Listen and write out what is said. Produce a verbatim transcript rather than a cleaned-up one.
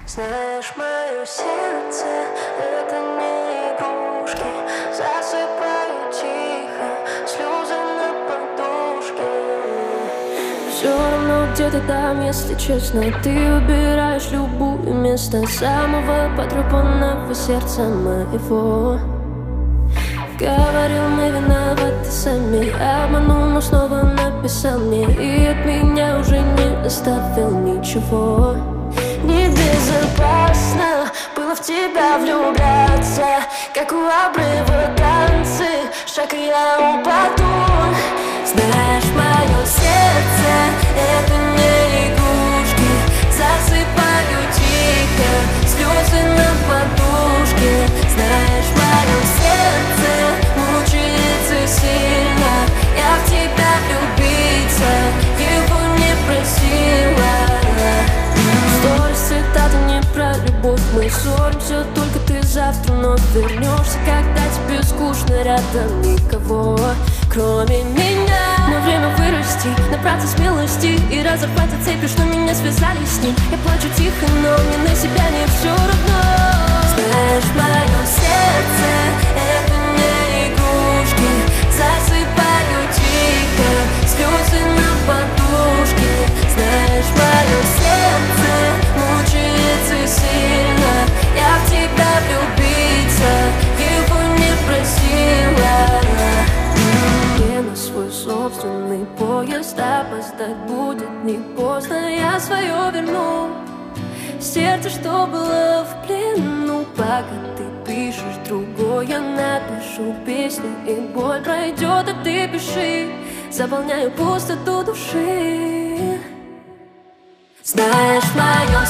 Знаешь, мое сердце — это не игрушки. Засыпаю тихо, слезы на подушке. Все равно где-то там, если честно, ты выбираешь любое место самого потрепанного сердца моего. Говорил, мы виноваты сами, обманул, но снова написал мне, и от меня уже не оставил ничего. Небезопасно было в тебя влюбляться, как у обрыва танцы, шаг и я упаду. Знаешь, мое сердце — это не игрушки. Засыпаю тихо, слезы на подушке. Знаешь, мое сердце мучается сильно. Я в тебя влюбиться его не просила. Сторис, цитаты не про любовь. Мы ссоримся, только ты завтра вновь вернешься, когда тебе скучно, рядом никого, кроме меня. Но время вырасти, набраться смелости и разорвать цепи, что меня связали с ним. Я плачу тихо, но мне на себя не все равно. Знаешь, мое сердце — это не игрушки. Засыпаю тихо, слезы на подушке. Знаешь, мое сердце мучается сильно. Я в тебя влюбиться его не просила. Я на свой собственный поезд, опоздать будет не поздно. Я свое верну, сердце, что было в плену. Пока ты пишешь другое, я напишу песню, и боль пройдет, а ты пиши. Заполняю пустоту души. Знаешь, мое